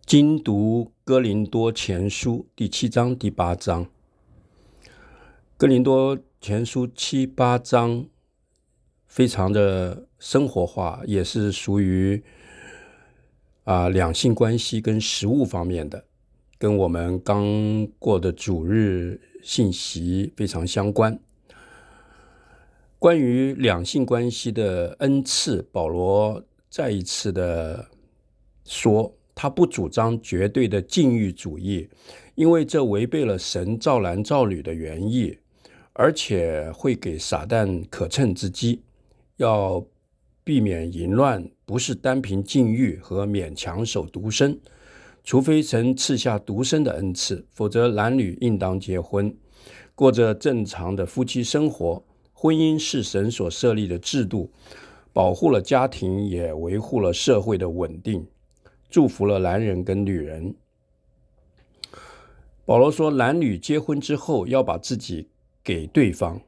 精读哥林多前书第7章第8章。哥林多前书7、8章非常的生活化，也是属于两性关系跟实务方面的，跟我们刚过的主日信息非常相关。关于两性关系的恩赐，保罗再一次的说，他不主张绝对的禁欲主义，因为这违背了神造男造女的原意，而且会给撒旦可乘之机。要避免淫乱，不是单凭禁欲和勉强守独身，除非神赐下独身的恩赐，否则男女应当结婚，过着正常的夫妻生活。婚姻是神所设立的制度，保护了家庭，也维护了社会的稳定，祝福了男人跟女人。保罗说，男女结婚之后要把自己给对方，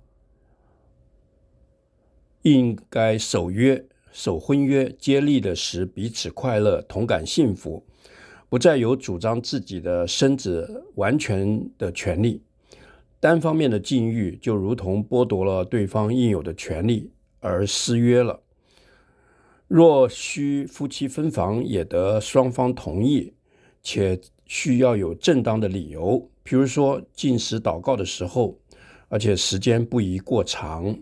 应该守约、守婚约，接力的使彼此快乐，同感幸福，不再有主张自己的身子完全的权利。单方面的禁欲就如同剥夺了对方应有的权利而失约了。若需夫妻分房，也得双方同意，且需要有正当的理由，譬如说禁食祷告的时候，而且时间不宜过长。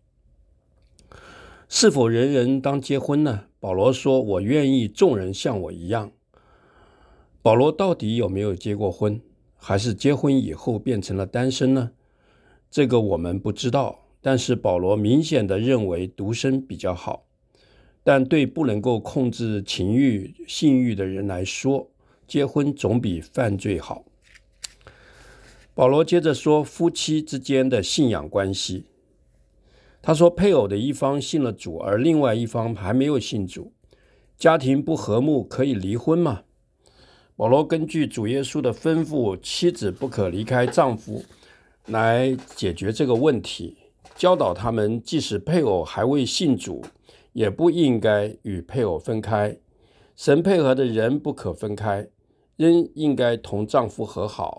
是否人人当结婚呢？保罗说，我愿意众人像我一样。保罗到底有没有结过婚，还是结婚以后变成了单身呢？这个我们不知道，但是保罗明显的认为独身比较好。但对不能够控制情欲、性欲的人来说，结婚总比犯罪好。保罗接着说夫妻之间的信仰关系。他说，配偶的一方信了主，而另外一方还没有信主，家庭不和睦可以离婚吗？保罗根据主耶稣的吩咐，妻子不可离开丈夫，来解决这个问题，教导他们即使配偶还未信主，也不应该与配偶分开。神配合的人不可分开，仍应该同丈夫和好。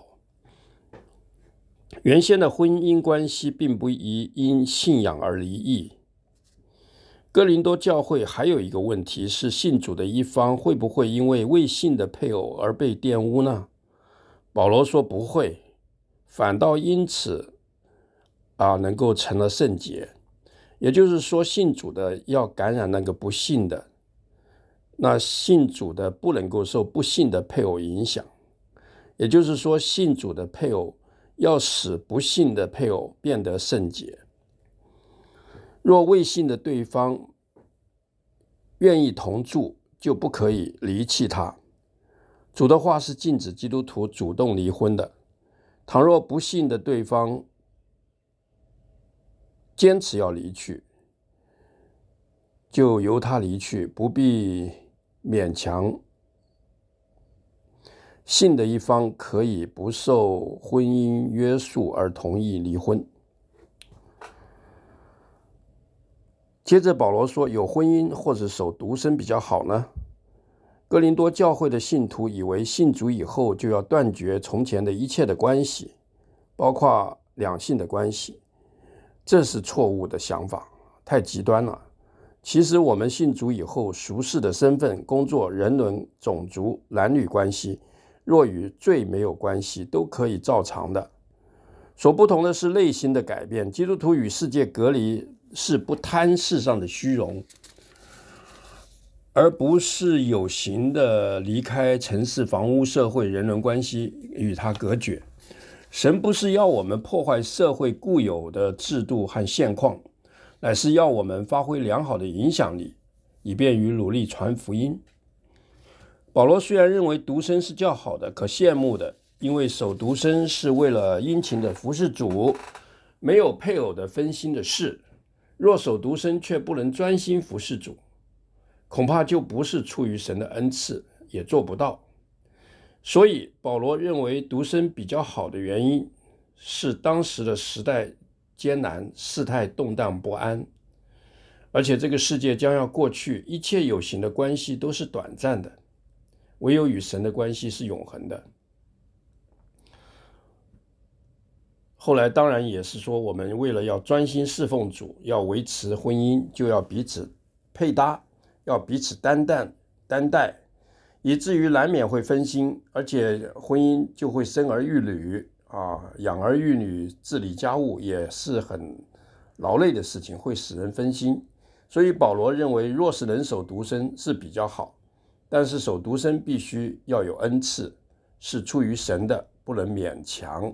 原先的婚姻关系并不宜因信仰而离异。哥林多教会还有一个问题是，信主的一方会不会因为未信的配偶而被玷污呢？保罗说不会，反倒因此能够成了圣洁。也就是说，信主的要感染那个不信的，那信主的不能够受不信的配偶影响。也就是说，信主的配偶要使不信的配偶变得圣洁。若未信的对方愿意同住，就不可以离弃他。主的话是禁止基督徒主动离婚的。倘若不信的对方坚持要离去，就由他离去，不必勉强。信的一方可以不受婚姻约束而同意离婚。接着保罗说，有婚姻或者守独身比较好呢？哥林多教会的信徒以为信主以后就要断绝从前的一切的关系，包括两性的关系。这是错误的想法，太极端了。其实我们信主以后，属世的身份、工作、人伦、种族、男女关系，若与罪没有关系，都可以照常的。所不同的是内心的改变。基督徒与世界隔离，是不贪世上的虚荣，而不是有形的离开城市、房屋、社会、人伦关系，与它隔绝。神不是要我们破坏社会固有的制度和现况，乃是要我们发挥良好的影响力，以便于努力传福音。保罗虽然认为独身是较好的、可羡慕的，因为守独身是为了殷勤的服侍主，没有配偶的分心的事。若守独身却不能专心服侍主，恐怕就不是出于神的恩赐，也做不到。所以保罗认为独身比较好的原因是当时的时代艰难，事态动荡不安，而且这个世界将要过去，一切有形的关系都是短暂的。 唯有与神的关系是永恒的。后来当然也是说，我们为了要专心侍奉主，要维持婚姻，就要彼此配搭，要彼此担待，以至于难免会分心，而且婚姻就会生儿育女养儿育女、治理家务也是很劳累的事情，会使人分心。所以保罗认为，若是能守独身是比较好，但是守独身必须要有恩赐，是出于神的，不能勉强。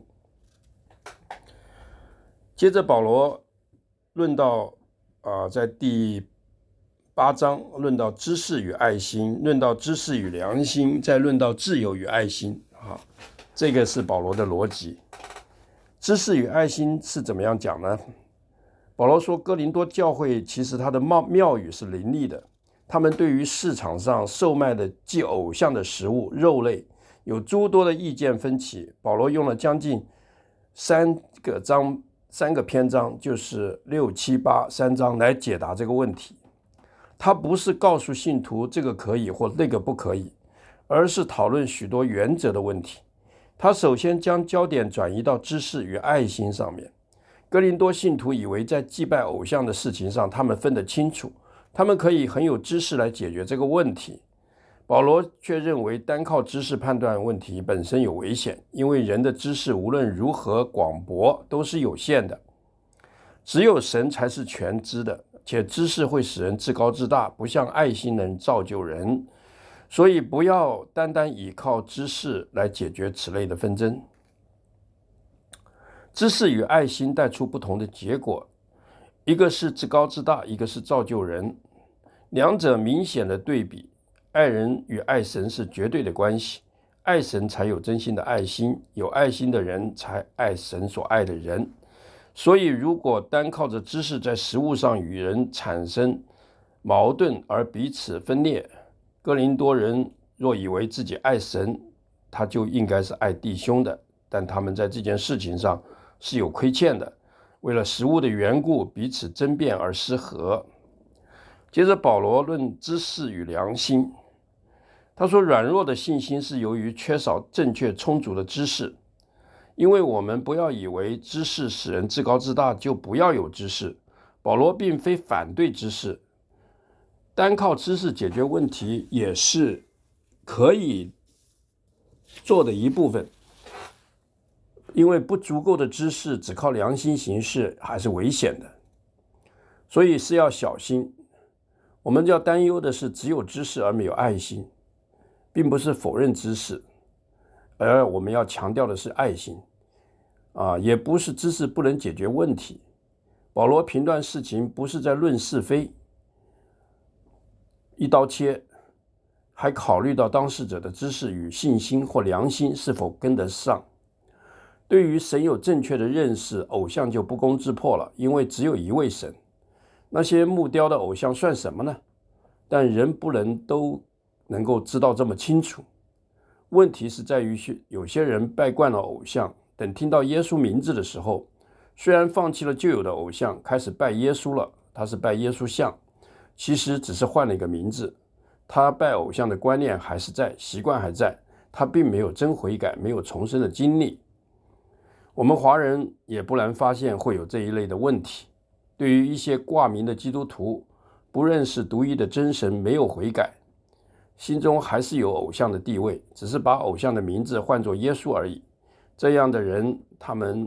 接着保罗论到在第8章论到知识与爱心，论到知识与良心，再论到自由与爱心这个是保罗的逻辑。知识与爱心是怎么样讲呢？保罗说，哥林多教会其实它的庙宇是林立的，他们对于市场上售卖的祭偶像的食物肉类有诸多的意见分歧。保罗用了将近3个篇章，就是6、7、8 3章来解答这个问题。他不是告诉信徒这个可以或那个不可以，而是讨论许多原则的问题。他首先将焦点转移到知识与爱心上面。哥林多信徒以为在祭拜偶像的事情上他们分得清楚，他们可以很有知识来解决这个问题。保罗却认为单靠知识判断问题本身有危险，因为人的知识无论如何广博都是有限的，只有神才是全知的，且知识会使人自高自大，不像爱心能造就人。所以不要单单依靠知识来解决此类的纷争。知识与爱心带出不同的结果，一个是自高自大，一个是造就人，两者明显的对比。爱人与爱神是绝对的关系，爱神才有真心的爱心，有爱心的人才爱神所爱的人。所以如果单靠着知识在实务上与人产生矛盾而彼此分裂，哥林多人若以为自己爱神，他就应该是爱弟兄的，但他们在这件事情上是有亏欠的，为了实务的缘故彼此争辩而失和。接着保罗论知识与良心，他说软弱的信心是由于缺少正确充足的知识。因为我们不要以为知识使人自高自大就不要有知识，保罗并非反对知识，单靠知识解决问题也是可以做的一部分，因为不足够的知识只靠良心行事还是危险的，所以是要小心。我们要担忧的是只有知识而没有爱心，并不是否认知识，而我们要强调的是爱心也不是知识不能解决问题。保罗评断事情不是在论是非，一刀切，还考虑到当事者的知识与信心或良心是否跟得上。对于神有正确的认识，偶像就不攻自破了，因为只有一位神。那些木雕的偶像算什么呢？但人不能都能够知道这么清楚。问题是在于有些人拜惯了偶像，等听到耶稣名字的时候，虽然放弃了旧有的偶像，开始拜耶稣了，他是拜耶稣像，其实只是换了一个名字，他拜偶像的观念还是在，习惯还在，他并没有真悔改，没有重生的经历。我们华人也不难发现会有这一类的问题。对于一些挂名的基督徒，不认识独一的真神，没有悔改，心中还是有偶像的地位，只是把偶像的名字换作耶稣而已。这样的人，他们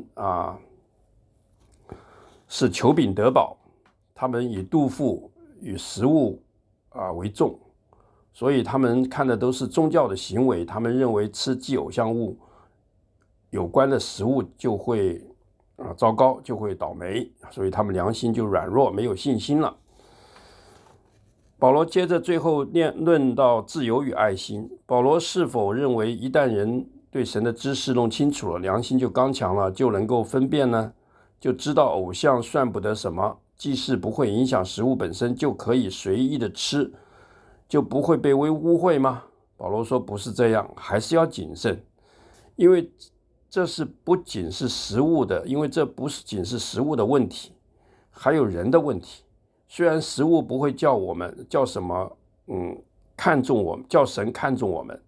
是求饼得饱，他们以肚腹与食物为重，所以他们看的都是宗教的行为，他们认为吃祭偶像物有关的食物就会糟糕，就会倒霉，所以他们良心就软弱，没有信心了。保罗接着最后论到自由与爱心。保罗是否认为一旦人对神的知识弄清楚了，良心就刚强了，就能够分辨呢？就知道偶像算不得什么，即使不会影响食物本身，就可以随意的吃，就不会被污秽吗？保罗说不是这样，还是要谨慎，因为这是不仅是食物的，因为这不是仅是食物的问题，还有人的问题。虽然食物不会叫什么看重我们，叫神看重我们，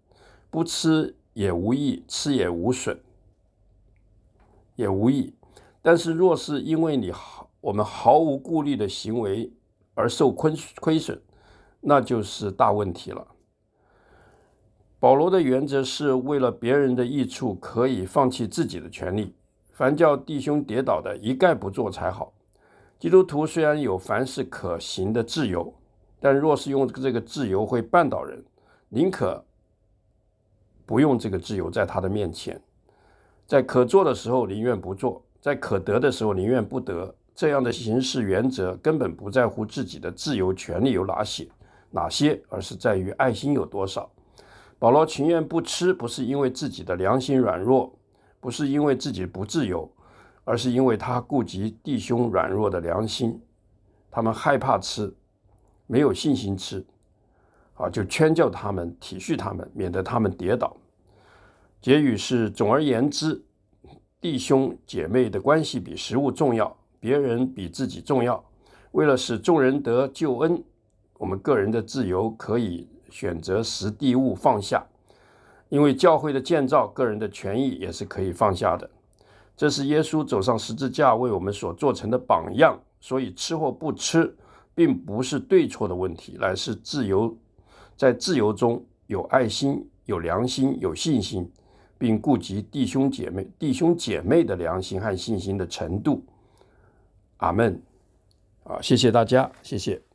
不吃也无益，吃也无损，也无益。但是若是因为我们毫无顾虑的行为而受亏损，那就是大问题了。保罗的原则是为了别人的益处，可以放弃自己的权利。凡叫弟兄跌倒的，一概不做才好。基督徒虽然有凡事可行的自由，但若是用这个自由会绊倒人，宁可不用这个自由在他的面前。在可做的时候宁愿不做，在可得的时候宁愿不得。这样的行事原则根本不在乎自己的自由权利有哪些，而是在于爱心有多少。保罗情愿不吃，不是因为自己的良心软弱，不是因为自己不自由，而是因为他顾及弟兄软弱的良心。他们害怕吃，没有信心吃，就劝教他们，体恤他们，免得他们跌倒。结语是：总而言之，弟兄姐妹的关系比食物重要，别人比自己重要。为了使众人得救恩，我们个人的自由可以选择实地物放下，因为教会的建造，个人的权益也是可以放下的。这是耶稣走上十字架为我们所做成的榜样，所以吃或不吃并不是对错的问题，乃是在自由中有爱心、有良心、有信心，并顾及弟兄姐妹的良心和信心的程度。阿们。谢谢大家，谢谢。